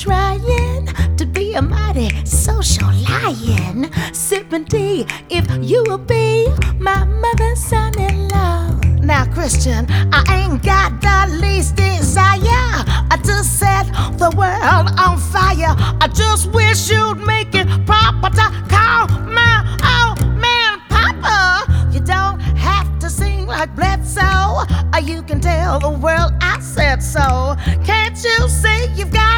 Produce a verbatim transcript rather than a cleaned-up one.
trying to be a mighty social lion, sipping tea if you will be my mother's son-in-law. Now, Christian, I ain't got the least desire to set the world on fire. I just wish you'd make it proper to call my old man Papa. You don't have to sing like Bledsoe, or you can tell the world I said so. Can't you see you've got